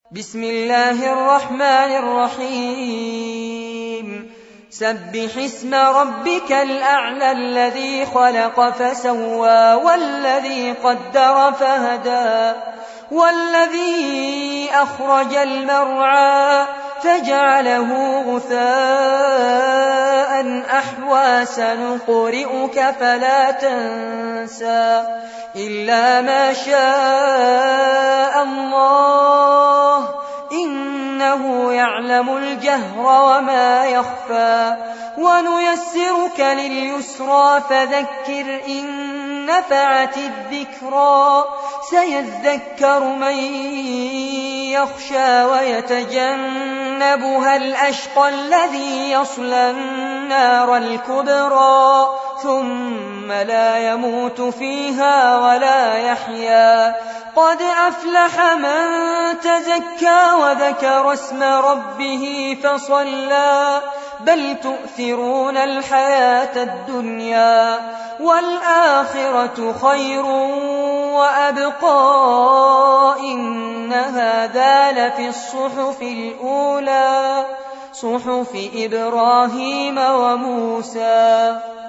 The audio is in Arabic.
بسم الله الرحمن الرحيم سبح اسم ربك الأعلى الذي خلق فسوى والذي قدر فهدى والذي أخرج المرعى فجعله غثاء أحوى سنقرئك فلا تنسى إلا ما شاء الله إنه يعلم الجهر وما يخفى ونيسرك لليسرى فذكر إن نفعت الذكرى سيذكر من يخشى ويتجنبها الأشقى الذي يصلى النار الكبرى ثم لا يموت فيها ولا يحيا قد أفلح من تزكى وذكر اسم ربه فصلى بل تؤثرون الحياة الدنيا والآخرة خير وأبقى إن هذا لفي الصحف الأولى صحف إبراهيم وموسى.